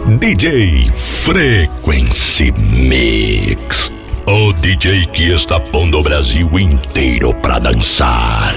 DJ Frequency Mix, o DJ que está pondo o Brasil inteiro pra dançar.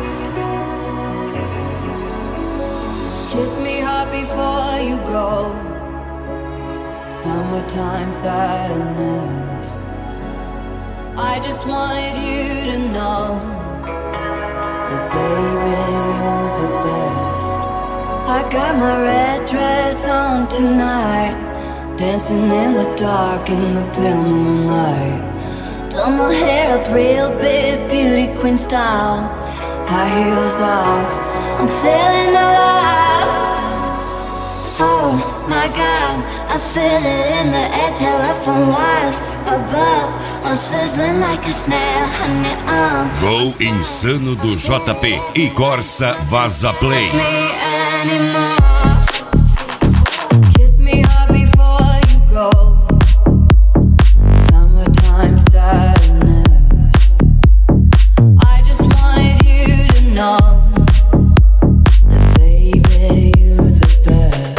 Kiss me hard before you go. Summertime sadness. I just wanted you to know that baby you're the best. I got my red dress on tonight, dancing in the dark in the pale moonlight. Done my hair up real big, beauty queen style. High heels off, I'm feeling alive. Oh my God, I feel it in the air. Telephone wires above, I'm sizzling like a snare. Honey, Gol insano do JP e Corsa Vaza Play. Kiss me hard before you go. Summertime sadness. I just wanted you to know that baby you're the best.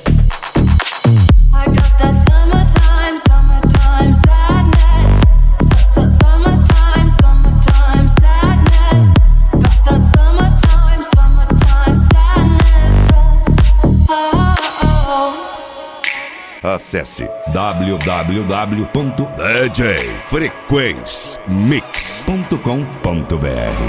I got that summertime sadness. Summertime sadness. Got that summertime sadness. Acesse www.djfrequencemix.com.br.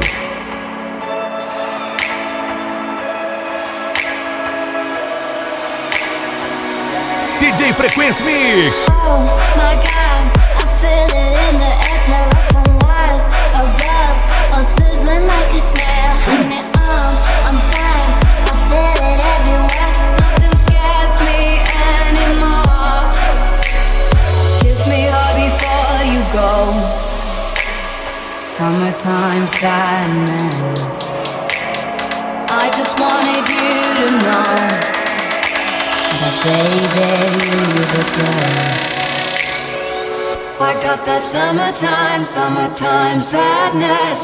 DJ Frequency Mix. Oh my God, I feel it in the air. Telephone wires above, I'm sizzling like a snare. Honey, I'm fine, I feel it everywhere. Nothing scares me anymore. Kiss me hard before you go. Summertime sadness. I just wanted you to know that baby you're the best. I got that summertime sadness.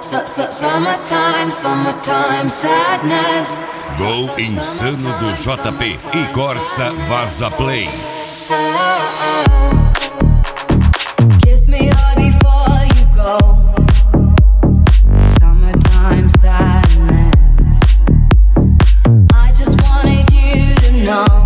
Summertime sadness. Gol insano do JP e Corsa Vaza Play. Kiss me hard before you go. Summertime sadness. I just wanted you to know